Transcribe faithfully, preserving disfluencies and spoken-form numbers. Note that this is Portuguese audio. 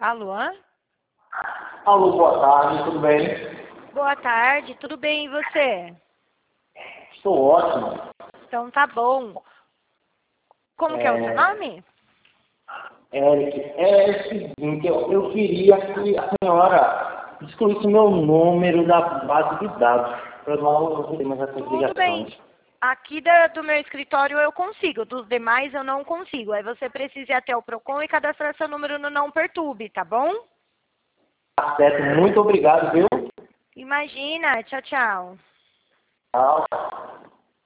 Alô? Alô, boa tarde, tudo bem? Boa tarde, tudo bem e você? Estou ótimo. Então tá bom. Como É... que é o seu nome? Eric, é o seguinte, eu, eu queria que a senhora excluísse meu número da base de dados, para eu não receber mais essas Tudo bem. ligações. Aqui da- do meu escritório eu consigo, dos demais eu não consigo. Aí você precisa ir até o Procon e cadastrar seu número no Não Perturbe, tá bom? Tá certo, muito obrigado, viu? Imagina, tchau, tchau. Tchau.